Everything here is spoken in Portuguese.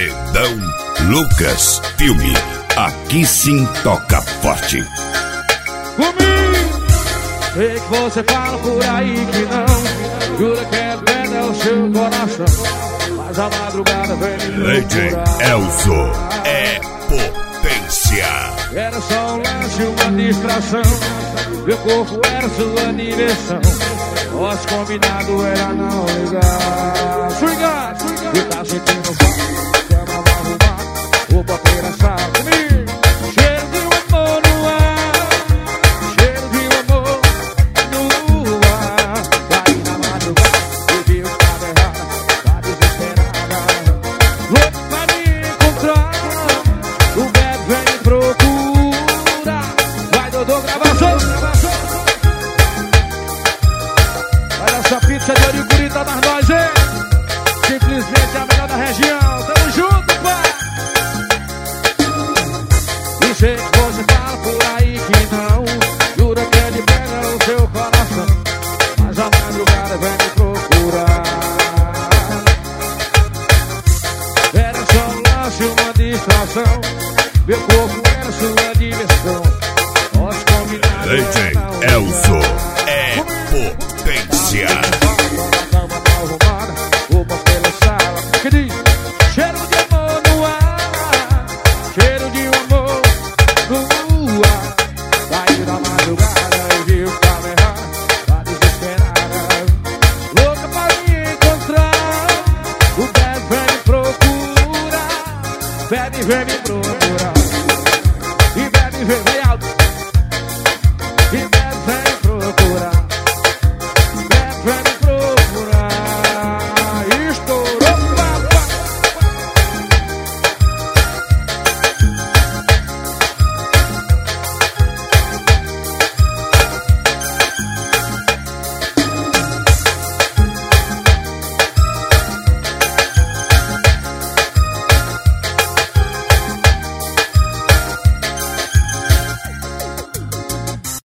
Paredão Lucas Filme. Aqui sim toca forte. Comigo, sei que você fala por aí que não, jura que é pedra o seu coração, mas a madrugada vem me Lady procurar. Elzo é potência. Era só um lance, uma distração, meu corpo era sua direção, nosso combinado era não ligar. Swingar, e tá sentindo falta, cama vai arrumar, roupa pedaçada. Comigo, cheiro de um amor no ar, cheiro de um amor no ar. Vai na madrugada, e viu que tava errada, tá desesperada, louco pra me encontrar. O bad vem me procurar. Vai, Dodô, gravação. Olha essa pizza de origurita das nós, hein? Simplesmente a melhor da região. Tamo junto, pai. E sei que você fala por aí que não, jura que ele pega o seu coração, mas a madrugada vem me procurar. Era só um lance, uma distração, meu corpo era sua diversão, nosso combinado Lady era não Elzo ligar. é potência.